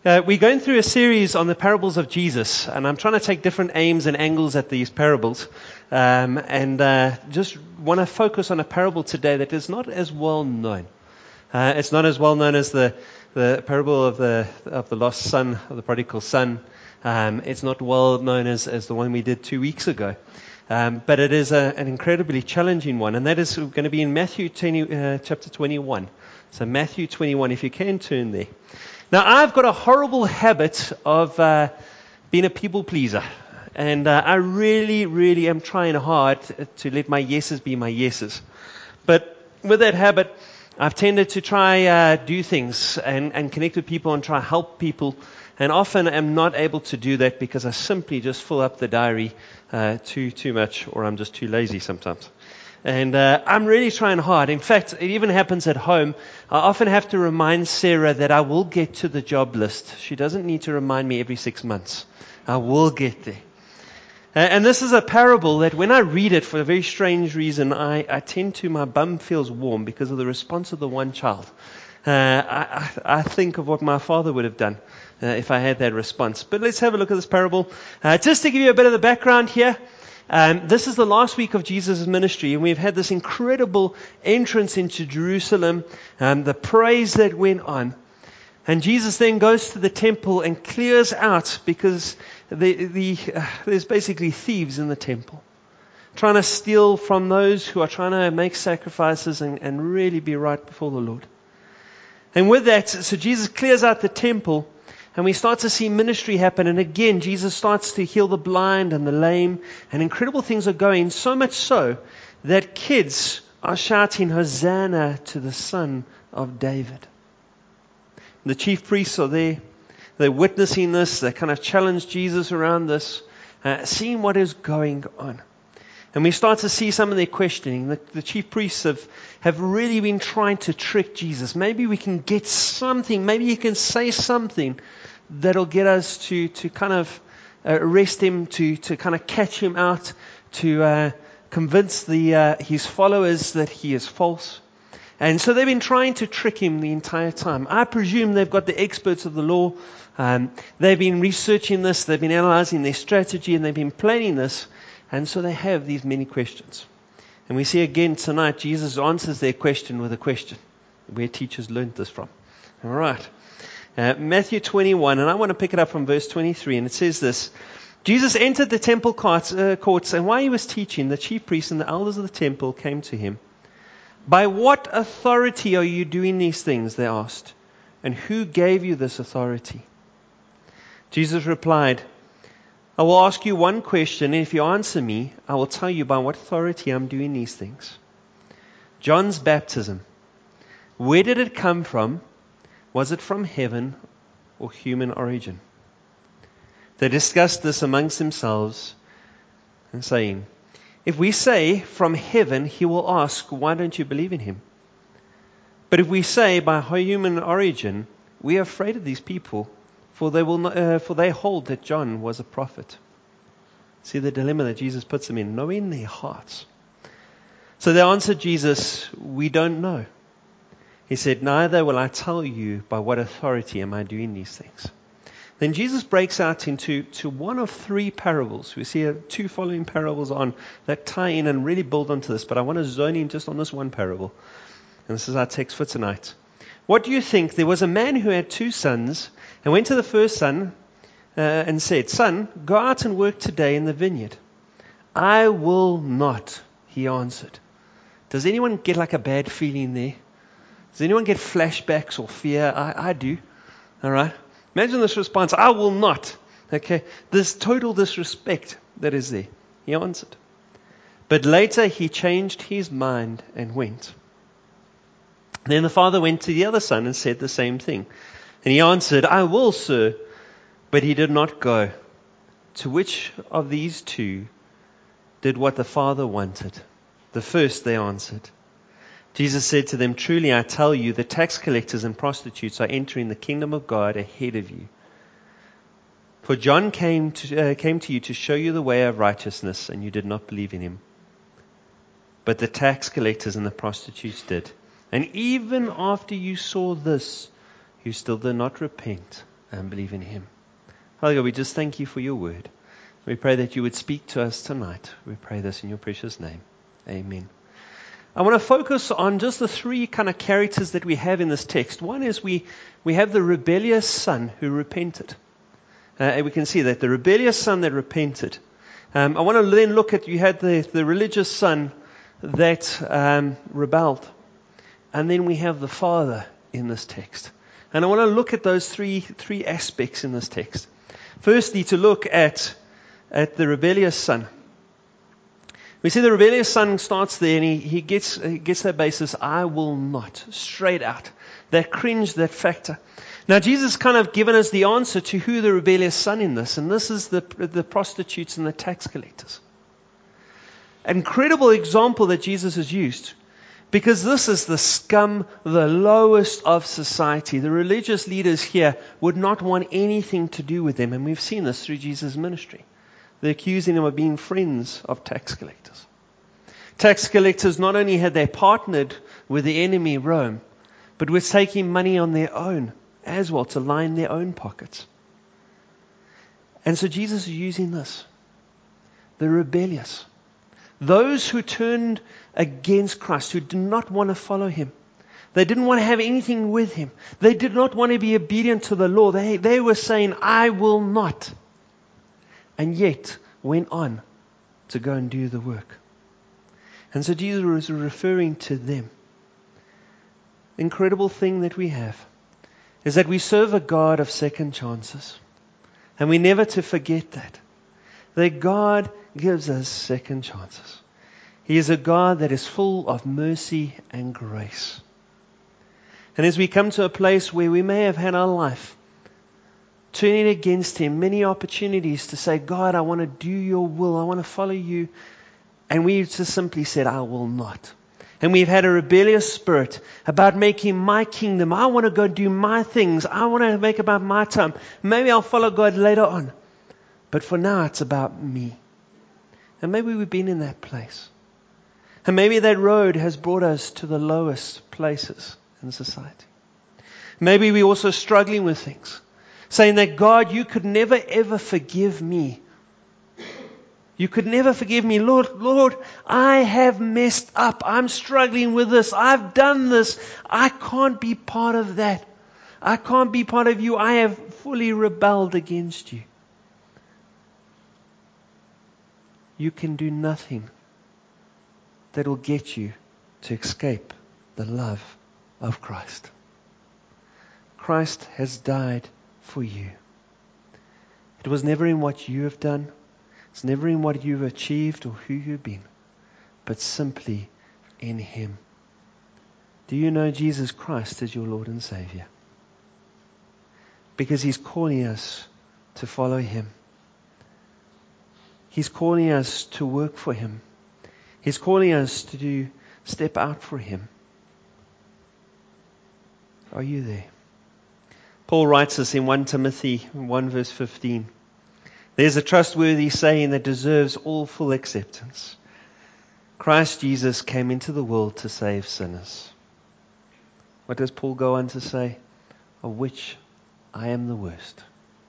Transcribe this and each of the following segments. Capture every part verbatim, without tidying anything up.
Uh, we're going through a series on the parables of Jesus, and I'm trying to take different aims and angles at these parables, um, and uh, just want to focus on a parable today that is not as well known. Uh, it's not as well known as the, the parable of the of the lost son, of the prodigal son. Um, it's not well known as, as the one we did two weeks ago. Um, but it is a, an incredibly challenging one, and that is going to be in Matthew twenty, uh, chapter twenty-one. So Matthew twenty-one, if you can turn there. Now, I've got a horrible habit of uh, being a people pleaser, and uh, I really, really am trying hard to let my yeses be my yeses. But with that habit, I've tended to try uh, do things and, and connect with people and try help people, and often am not able to do that because I simply just fill up the diary uh, too too much, or I'm just too lazy sometimes. And uh, I'm really trying hard. In fact, it even happens at home. I often have to remind Sarah that I will get to the job list. She doesn't need to remind me every six months. I will get there. Uh, and this is a parable that when I read it for a very strange reason, I, I tend to, my bum feels warm because of the response of the one child. Uh, I, I think of what my father would have done uh, if I had that response. But let's have a look at this parable. Uh, just to give you a bit of the background here. Um, this is the last week of Jesus' ministry, and we've had this incredible entrance into Jerusalem, um, the praise that went on. And Jesus then goes to the temple and clears out because the, the, uh, there's basically thieves in the temple, trying to steal from those who are trying to make sacrifices and, and really be right before the Lord. And with that, so Jesus clears out the temple, and we start to see ministry happen. And again, Jesus starts to heal the blind and the lame. And incredible things are going, so much so that kids are shouting, Hosanna to the Son of David. The chief priests are there. They're witnessing this. They kind of challenge Jesus around this, uh, seeing what is going on. And we start to see some of their questioning. The, the chief priests have, have really been trying to trick Jesus. Maybe we can get something. Maybe he can say something that'll get us to, to kind of arrest him, to, to kind of catch him out, to uh, convince the uh, his followers that he is false. And so they've been trying to trick him the entire time. I presume they've got the experts of the law. Um, they've been researching this. They've been analyzing their strategy, and they've been planning this. And so they have these many questions. And we see again tonight, Jesus answers their question with a question. Where teachers learned this from. All right. Uh, Matthew twenty-one, and I want to pick it up from verse twenty-three, and it says this. Jesus entered the temple courts, uh, courts, and while he was teaching, the chief priests and the elders of the temple came to him. By what authority are you doing these things? They asked. And who gave you this authority? Jesus replied, I will ask you one question, and if you answer me, I will tell you by what authority I'm doing these things. John's baptism, where did it come from? Was it from heaven or human origin? They discussed this amongst themselves and saying, if we say from heaven, he will ask, why don't you believe in him? But if we say by human origin, we are afraid of these people, for they will not, uh, for they hold that John was a prophet. See the dilemma that Jesus puts them in, knowing their hearts. So they answered Jesus, we don't know. He said, neither will I tell you by what authority am I doing these things. Then Jesus breaks out into to one of three parables. We see uh, two following parables on that tie in and really build onto this. But I want to zone in just on this one parable. And this is our text for tonight. What do you think? There was a man who had two sons and went to the first son uh, and said, Son, go out and work today in the vineyard. I will not, he answered. Does anyone get like a bad feeling there? Does anyone get flashbacks or fear? I, I do. All right. Imagine this response. I will not. Okay. This total disrespect that is there. He answered. But later he changed his mind and went. Then the father went to the other son and said the same thing. And he answered, I will, sir. But he did not go. To which of these two did what the father wanted? The first, they answered. Jesus said to them, truly I tell you, the tax collectors and prostitutes are entering the kingdom of God ahead of you. For John came to, uh, came to you to show you the way of righteousness, and you did not believe in him. But the tax collectors and the prostitutes did. And even after you saw this, you still did not repent and believe in Him. Father God, we just thank You for Your word. We pray that You would speak to us tonight. We pray this in Your precious name. Amen. I want to focus on just the three kind of characters that we have in this text. One is we, we have the rebellious son who repented. Uh, and we can see that, the rebellious son that repented. Um, I want to then look at, you had the, the religious son that um, rebelled. And then we have the father in this text. And I want to look at those three three aspects in this text. Firstly, to look at, at the rebellious son. We see the rebellious son starts there and he, he gets he gets that basis, I will not, straight out. That cringe, that factor. Now Jesus kind of given us the answer to who the rebellious son in this, and this is the, the prostitutes and the tax collectors. Incredible example that Jesus has used, because this is the scum, the lowest of society. The religious leaders here would not want anything to do with them, and we've seen this through Jesus' ministry. They're accusing him of being friends of tax collectors. Tax collectors, not only had they partnered with the enemy Rome, but were taking money on their own as well to line their own pockets. And so Jesus is using this. The rebellious. Those who turned against Christ, who did not want to follow Him. They didn't want to have anything with Him. They did not want to be obedient to the law. They, they were saying, I will not. And yet went on to go and do the work. And so Jesus was referring to them. The incredible thing that we have is that we serve a God of second chances. And we never to forget that. That God gives us second chances. He is a God that is full of mercy and grace. And as we come to a place where we may have had our life turning against Him, many opportunities to say, God, I want to do Your will. I want to follow You. And we just simply said, I will not. And we've had a rebellious spirit about making my kingdom. I want to go do my things. I want to make about my time. Maybe I'll follow God later on. But for now, it's about me. And maybe we've been in that place. And maybe that road has brought us to the lowest places in society. Maybe we're also struggling with things. Saying that, God, You could never ever forgive me. You could never forgive me. Lord, Lord, I have messed up. I'm struggling with this. I've done this. I can't be part of that. I can't be part of You. I have fully rebelled against You. You can do nothing that will get you to escape the love of Christ. Christ has died for you. It was never in what you have done. It's never in what you've achieved or who you've been, but simply in Him. Do you know Jesus Christ as your Lord and Savior? Because He's calling us to follow Him. He's calling us to work for Him. He's calling us to do step out for Him. Are you there? Paul writes this in First Timothy one verse fifteen. There's a trustworthy saying that deserves all full acceptance. Christ Jesus came into the world to save sinners. What does Paul go on to say? Of which I am the worst.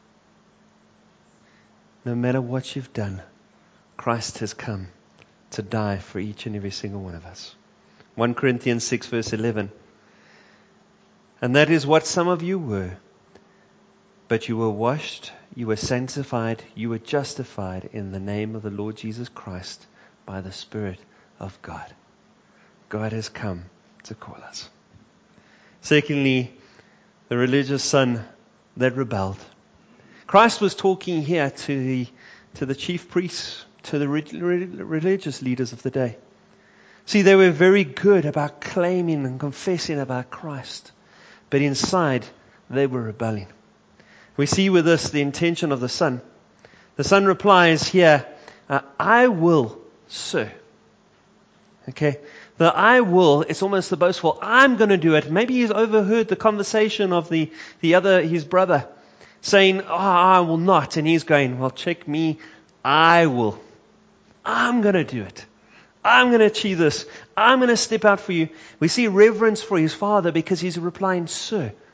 No matter what you've done, Christ has come to die for each and every single one of us. First Corinthians six verse eleven. And that is what some of you were. But you were washed, you were sanctified, you were justified in the name of the Lord Jesus Christ by the Spirit of God. God has come to call us. Secondly, the religious son that rebelled. Christ was talking here to the, to the chief priests, to the re- re- religious leaders of the day. See, they were very good about claiming and confessing about Christ. But inside, they were rebelling. We see with this the intention of the son. The son replies here, uh, I will, sir. Okay. The I will, it's almost the boastful, I'm going to do it. Maybe he's overheard the conversation of the, the other, his brother, saying, oh, I will not. And he's going, well, check me. I will. I'm going to do it. I'm going to achieve this. I'm going to step out for you. We see reverence for his father because he's replying, sir.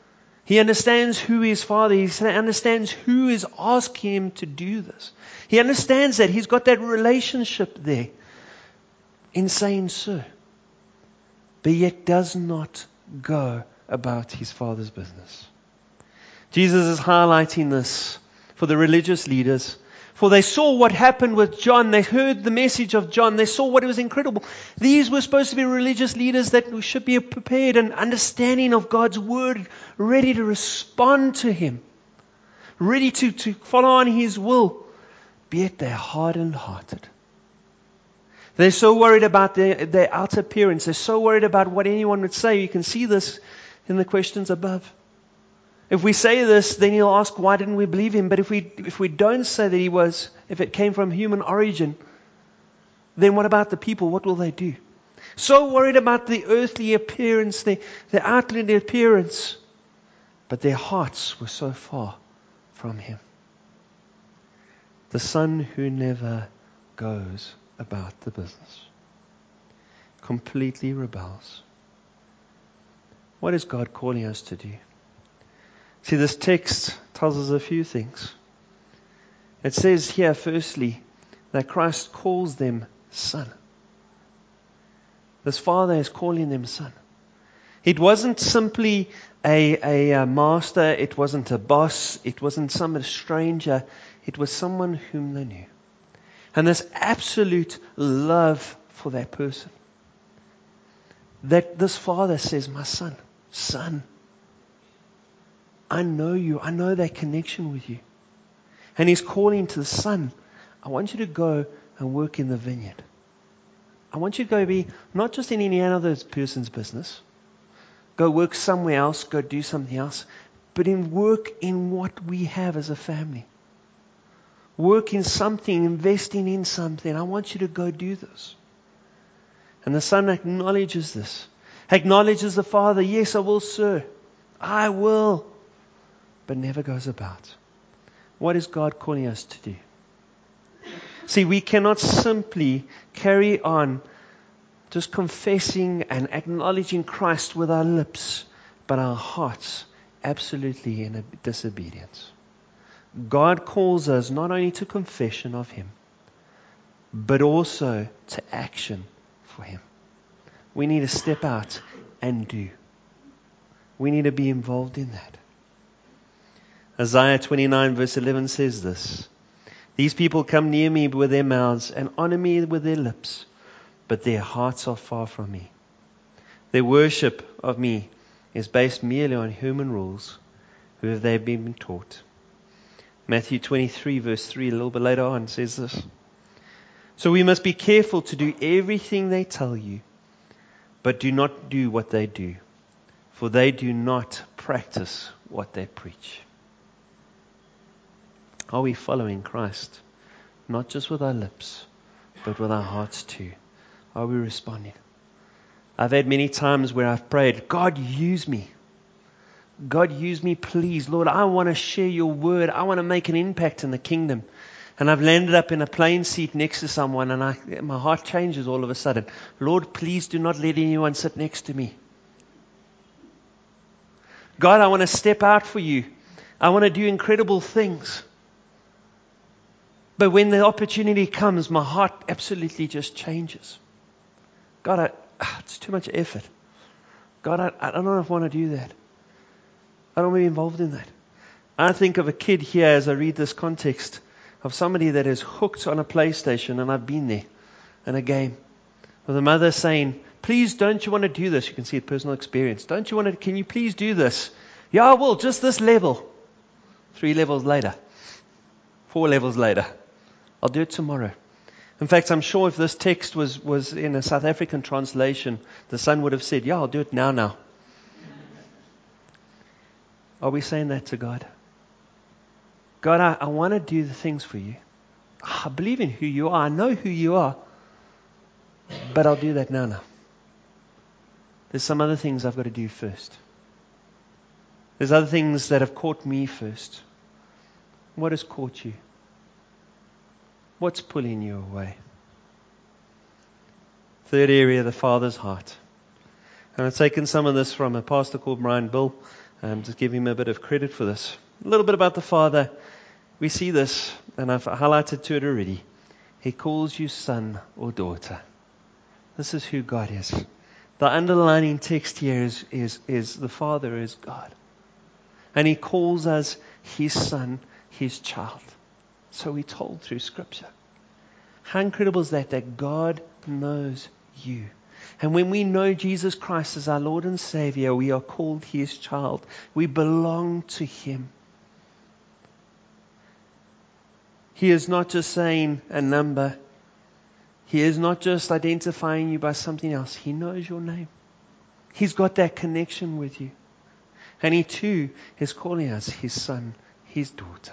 He understands who his Father is. He understands who is asking him to do this. He understands that. He's got that relationship there in saying so. But yet does not go about his Father's business. Jesus is highlighting this for the religious leaders. For they saw what happened with John. They heard the message of John. They saw what was incredible. These were supposed to be religious leaders that should be prepared and understanding of God's word, ready to respond to him, ready to, to follow on his will. But yet they're hardened-hearted. They're so worried about their, their outer appearance. They're so worried about what anyone would say. You can see this in the questions above. If we say this, then he'll ask, why didn't we believe him? But if we if we don't say that he was, if it came from human origin, then what about the people? What will they do? So worried about the earthly appearance, the, the outward appearance, but their hearts were so far from him. The son who never goes about the business, completely rebels. What is God calling us to do? See, this text tells us a few things. It says here, firstly, that Christ calls them son. This Father is calling them son. It wasn't simply a, a, a master. It wasn't a boss. It wasn't some stranger. It was someone whom they knew. And this absolute love for that person. That this Father says, my son, son, I know you. I know that connection with you. And he's calling to the son, I want you to go and work in the vineyard. I want you to go be not just in any other person's business. Go work somewhere else. Go do something else. But in work in what we have as a family. Work in something, investing in something. I want you to go do this. And the son acknowledges this. Acknowledges the father. Yes, I will, sir. I will. But never goes about. What is God calling us to do? See, we cannot simply carry on just confessing and acknowledging Christ with our lips, but our hearts absolutely in disobedience. God calls us not only to confession of Him, but also to action for Him. We need to step out and do. We need to be involved in that. Isaiah twenty-nine verse eleven says this. These people come near me with their mouths and honor me with their lips, but their hearts are far from me. Their worship of me is based merely on human rules, who have they been taught. Matthew twenty-three verse three, a little bit later on, says this. So we must be careful to do everything they tell you, but do not do what they do, for they do not practice what they preach. Are we following Christ? Not just with our lips, but with our hearts too. Are we responding? I've had many times where I've prayed, God, use me. God, use me, please. Lord, I want to share your word. I want to make an impact in the kingdom. And I've landed up in a plane seat next to someone and I, my heart changes all of a sudden. Lord, please do not let anyone sit next to me. God, I want to step out for you. I want to do incredible things. But when the opportunity comes, my heart absolutely just changes. God, I, it's too much effort. God, I, I don't know if I want to do that. I don't want to be involved in that. I think of a kid here as I read this context of somebody that is hooked on a PlayStation, and I've been there in a game with a mother saying, please, don't you want to do this? You can see it, personal experience. Don't you want to, can you please do this? Yeah, I will, just this level. Three levels later. Four levels later. I'll do it tomorrow. In fact, I'm sure if this text was, was in a South African translation, the son would have said, yeah, I'll do it now, now. Are we saying that to God? God, I, I want to do the things for you. I believe in who you are. I know who you are. But I'll do that now, now. There's some other things I've got to do first. There's other things that have caught me first. What has caught you? What's pulling you away? Third area, the Father's heart. And I've taken some of this from a pastor called Brian Bill. Um, just give him a bit of credit for this. A little bit about the Father. We see this, and I've highlighted to it already. He calls you son or daughter. This is who God is. The underlining text here is, is, is the Father is God. And He calls us His son, His child. So we're told through Scripture. How incredible is that, that God knows you. And when we know Jesus Christ as our Lord and Savior, we are called His child. We belong to Him. He is not just saying a number. He is not just identifying you by something else. He knows your name. He's got that connection with you. And He too is calling us His son, His daughter.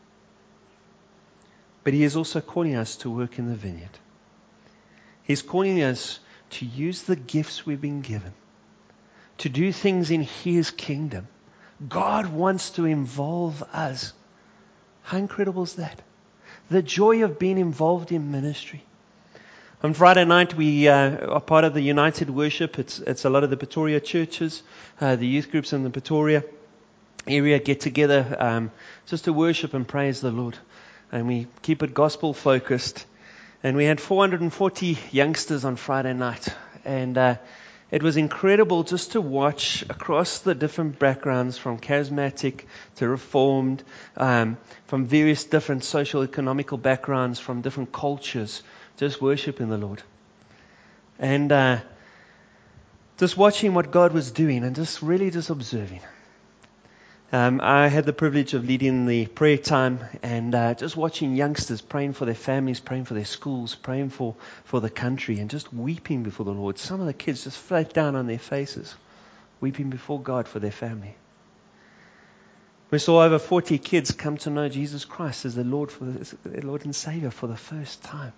But He is also calling us to work in the vineyard. He's calling us to use the gifts we've been given, to do things in His kingdom. God wants to involve us. How incredible is that? The joy of being involved in ministry. On Friday night, we uh, are part of the United Worship. It's, it's a lot of the Pretoria churches, uh, the youth groups in the Pretoria area get together um, just to worship and praise the Lord. And we keep it gospel focused. And we had four hundred forty youngsters on Friday night. And uh, it was incredible just to watch across the different backgrounds, from charismatic to reformed, um, from various different social economical backgrounds, from different cultures, just worshiping the Lord. And uh, just watching what God was doing and just really just observing. Um, I had the privilege of leading the prayer time and uh, just watching youngsters praying for their families, praying for their schools, praying for, for the country, and just weeping before the Lord. Some of the kids just flat down on their faces, weeping before God for their family. We saw over forty kids come to know Jesus Christ as the Lord, for the, their Lord and Savior for the first time.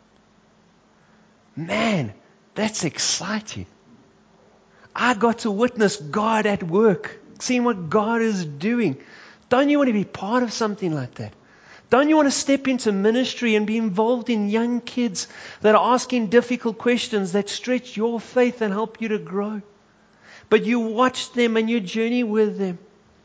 Man, that's exciting. I got to witness God at work, seeing what God is doing. Don't you want to be part of something like that? Don't you want to step into ministry and be involved in young kids that are asking difficult questions that stretch your faith and help you to grow? But you watch them and you journey with them.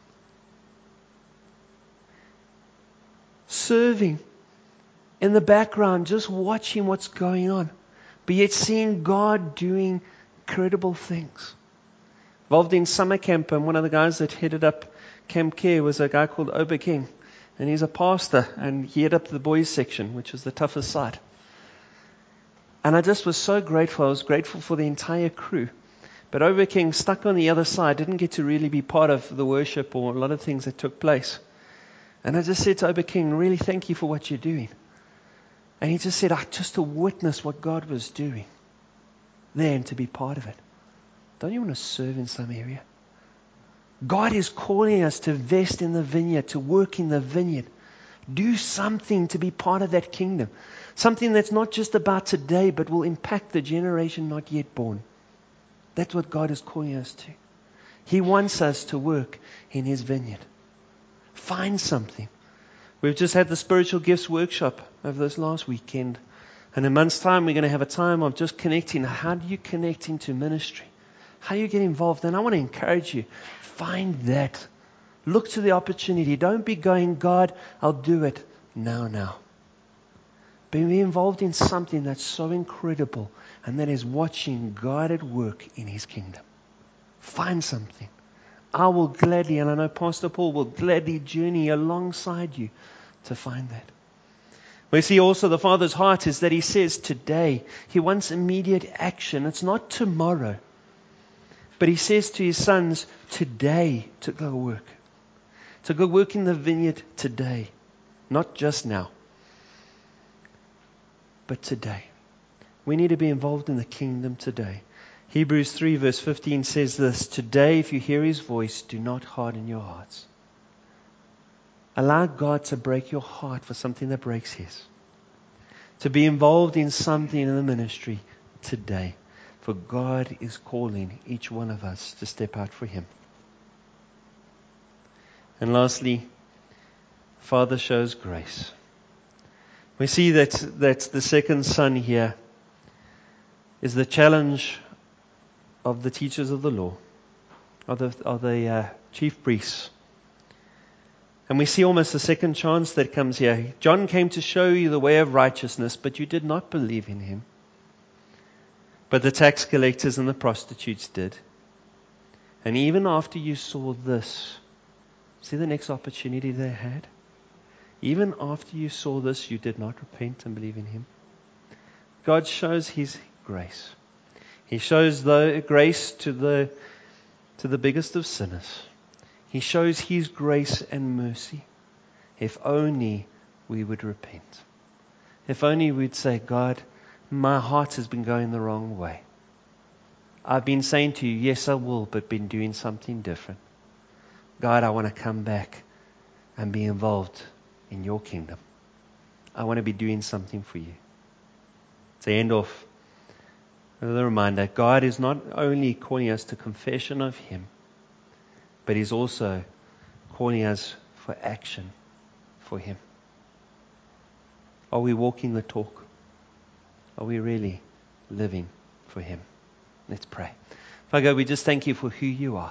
Serving in the background, just watching what's going on, but yet seeing God doing incredible things. Involved in summer camp, and one of the guys that headed up Camp Care was a guy called Oba King, and he's a pastor, and he headed up the boys section, which was the toughest side. And I just was so grateful. I was grateful for the entire crew. But Oba King, stuck on the other side, didn't get to really be part of the worship or a lot of things that took place. And I just said to Oba King, really thank you for what you're doing. And he just said, I just to witness what God was doing there and to be part of it. Don't you want to serve in some area? God is calling us to invest in the vineyard, to work in the vineyard. Do something to be part of that kingdom. Something that's not just about today, but will impact the generation not yet born. That's what God is calling us to. He wants us to work in His vineyard. Find something. We've just had the spiritual gifts workshop over this last weekend. And in a month's time, we're going to have a time of just connecting. How do you connect into ministry? How do you get involved? And I want to encourage you. Find that. Look to the opportunity. Don't be going, God, I'll do it now, now. Be involved in something that's so incredible, and that is watching God at work in His kingdom. Find something. I will gladly, and I know Pastor Paul will gladly journey alongside you to find that. We see also the Father's heart is that He says today. He wants immediate action. It's not tomorrow. But He says to His sons, today to go work. To go work in the vineyard today. Not just now. But today. We need to be involved in the kingdom today. Hebrews three verse fifteen says this, today if you hear His voice, do not harden your hearts. Allow God to break your heart for something that breaks His. To be involved in something in the ministry today. For God is calling each one of us to step out for Him. And lastly, Father shows grace. We see that, that the second son here is the challenge of the teachers of the law. are the, are the uh, chief priests. And we see almost a second chance that comes here. John came to show you the way of righteousness, but you did not believe in him. But the tax collectors and the prostitutes did. And even after you saw this, see the next opportunity they had? Even after you saw this, you did not repent and believe in him. God shows his grace. He shows the grace to the, to the biggest of sinners. He shows his grace and mercy. If only we would repent. If only we'd say, God, my heart has been going the wrong way. I've been saying to you, yes, I will, but been doing something different. God, I want to come back and be involved in your kingdom. I want to be doing something for you. To end off with a reminder, God is not only calling us to confession of him, but he's also calling us for action for him. Are we walking the talk? Are we really living for him? Let's pray. Father God, we just thank you for who you are.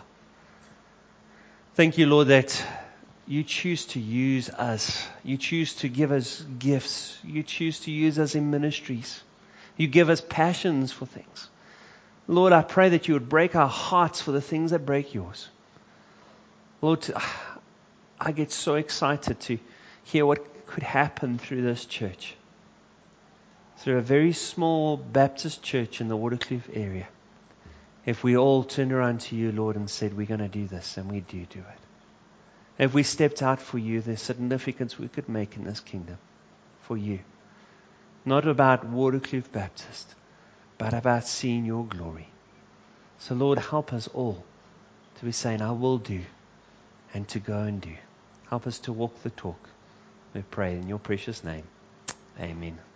Thank you, Lord, that you choose to use us. You choose to give us gifts. You choose to use us in ministries. You give us passions for things. Lord, I pray that you would break our hearts for the things that break yours. Lord, I get so excited to hear what could happen through this church. Through a very small Baptist church in the Waterkloof area. If we all turned around to you, Lord, and said, we're going to do this, and we do do it. If we stepped out for you, there's significance we could make in this kingdom for you. Not about Waterkloof Baptist, but about seeing your glory. So Lord, help us all to be saying, I will do, and to go and do. Help us to walk the talk. We pray in your precious name. Amen.